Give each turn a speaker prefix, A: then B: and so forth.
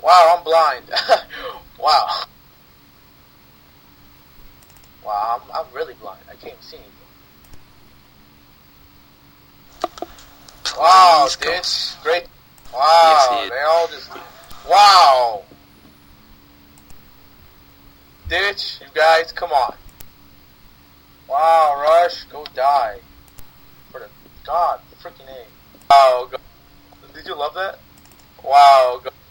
A: Wow, I'm blind. Wow. Wow, I'm really blind. I can't see anything. Wow, dude. Great. Wow,
B: Yes,
A: they all just... Wow. Ditch, you guys, come on. Wow, Rush, go die. For the God, freaking A. Wow, go. Did you love that? Wow, go.